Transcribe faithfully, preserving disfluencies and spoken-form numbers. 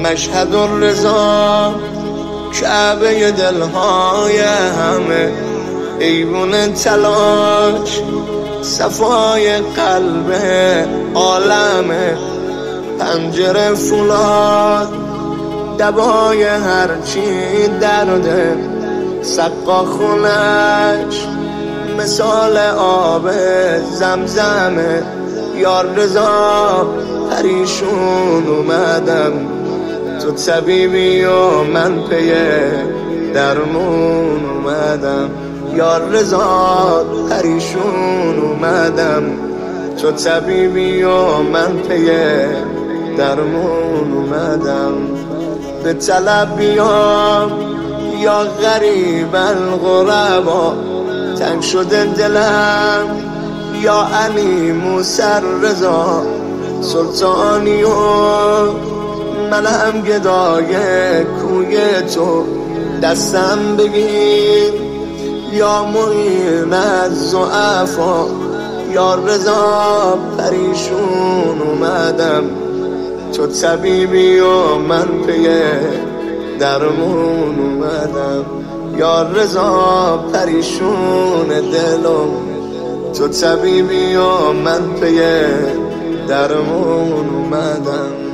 مشهد الرضا کعبه دلهای همه، ایوون تلاش صفای قلب عالمه، پنجره فولاد دبای هرچی درده، سقا خونش مثال آب زمزمه. یار رضا پریشون اومدم، تو طبیبی و من پی درمون اومدم. یار رضا پریشون اومدم، تو طبیبی و من پی درمون اومدم. به طلب بیام یا غریب الغربا، تنگ شده دلم یا علی موسی رضا سلطانی و من هم گدای کوی تو، دستم بگیر یا معین از ضعفا. یا رضا پریشون اومدم، تو طبیبی و من پی درمون اومدم. یا رضا پریشون دلم، تو طبیبی و من پی درمون اومدم.